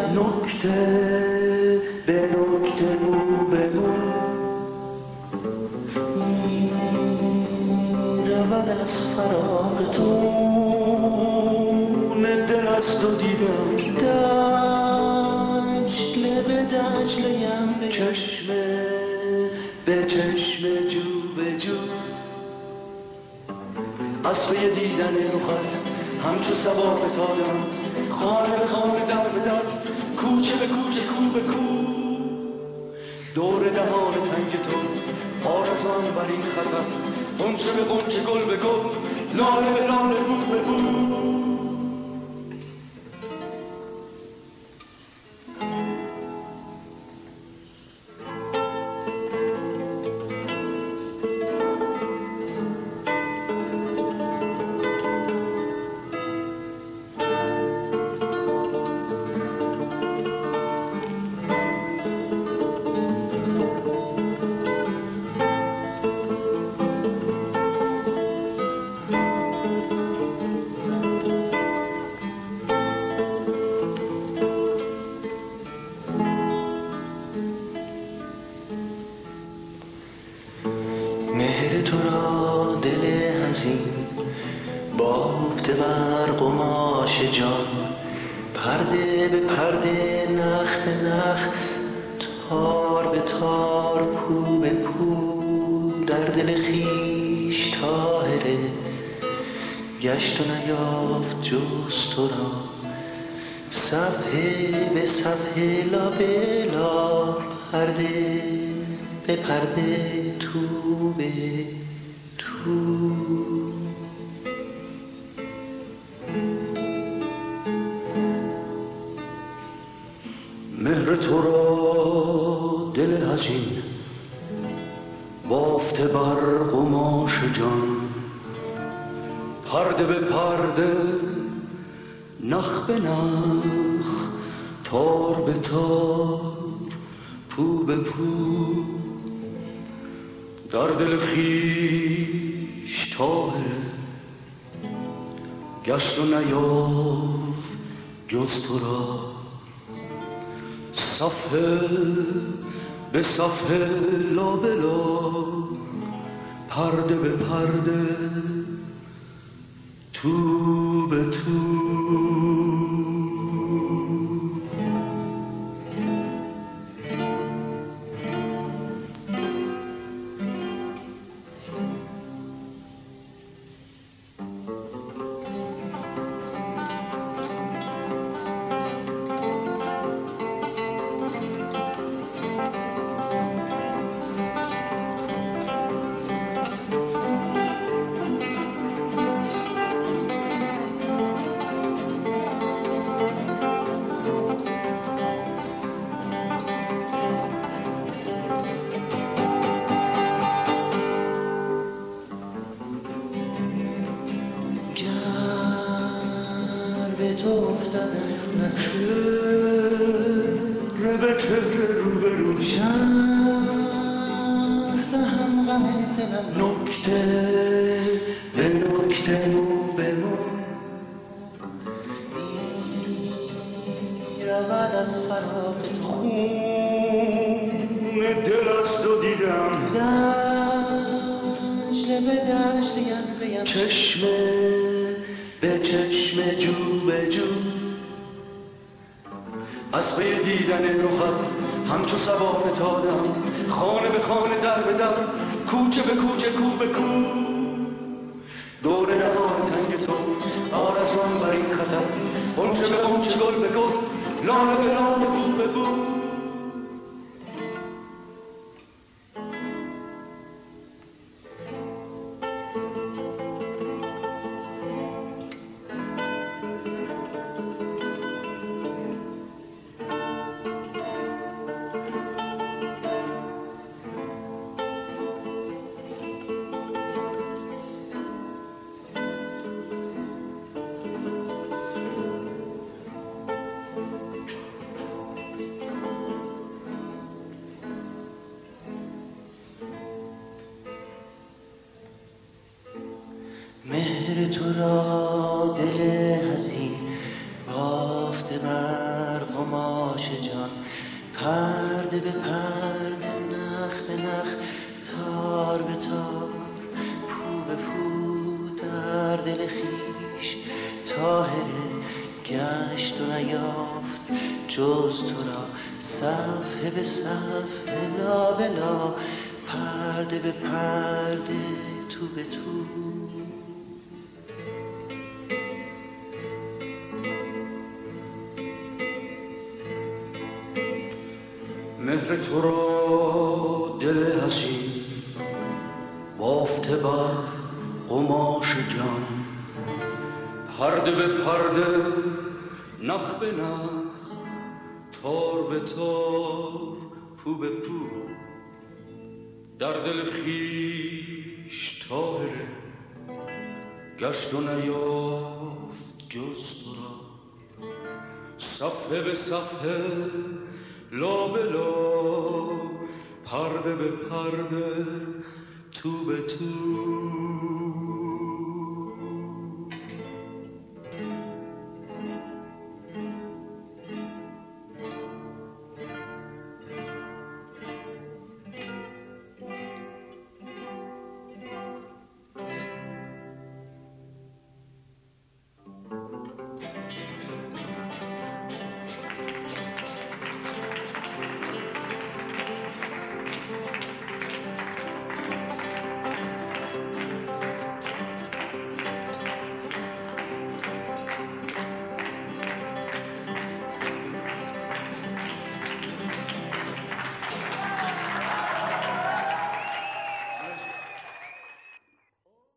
نکته به نکته مو به مو رود از فراقتون دل از تو دیدم دجله به دجله‌ام به چشمه به چشمه جو به جو از پی دیدن رخت همچو صبا فتادم خانه به خانه در به در کوچه به کوچه کو به کو دور دهان تنگ تو آرزان بر این خطر غنچه به غنچه گل به گل لاله به لاله بو به بو مهر تو را دل حزین بافته بر قماش جان پرده به پرده نخ به نخ تار به تار پو به پو در دل خویش طاهره گشت و نیافت جز تو را صفحه به صفحه لا به لا پرده به پرده تو به تو مهر تو را دل حزین بافته بر قماش جان پرده به پرده نخ به نخ تار به تار پو به پو در دل خویش طاهره گشت و نیافت جز تو را صفحه به صفحه لا به لا پرده به پرده تو به تو به تو افتادم چهره به چهره رو به رو شرح دهم غم دلم نکته به نکته مو به مو رود از فراق خون دل از تو دیدم دجله به دجله‌ام بیم چشمه به چشم جو به جو از پی دیدن رخت همچو صبا فتادم خانه به خانه در به در کوچه به کوچه کو به کو دور نهان تنگ تو آرزوان بر این خطر غنچه به غنچه گل به گل لاله به لاله بو به بو مهر تو را دل حزین بافته بر قماش پرده به پرده، نخ به نخ، تار به تار، پو به پو در دل خویش طاهره گشت و نیافت جز تو را، صفحه به صفحه، لا به لا، پرده به پرده، تو به تو. مهر تو را دل حسین بافته بر قماش جان، پرده به پرده، نخ به نخ، تار به تار، پو به پو، در دل خویش طاهره گشت و نیافت جز تو را، صفحه به صفحه، لا به لا، پرده به پرده، تو به تو.